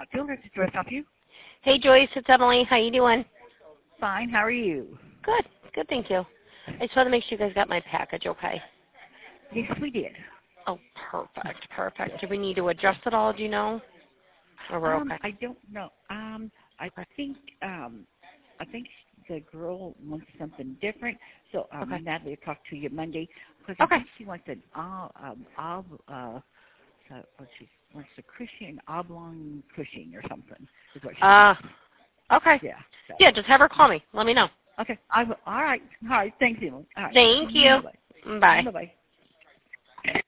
Fielders, did Joyce help you? Hey, Joyce, it's Emily. How you doing? Fine. How are you? Good. Good, thank you. I just want to make sure you guys got my package okay. Yes, we did. Oh, perfect, perfect. Do we need to adjust it all, do you know? Or we're okay? I don't know. I think the girl wants something different. So Okay. Natalie will talk to you Monday because Okay. I think she wants an she wants a cushion, oblong cushion or something. Is what she wants. Okay. Yeah. So. Yeah, just have her call me. Let me know. Okay. I will. All right. All right. Thanks, Emily. All right. Thank you. Bye. Bye. Bye.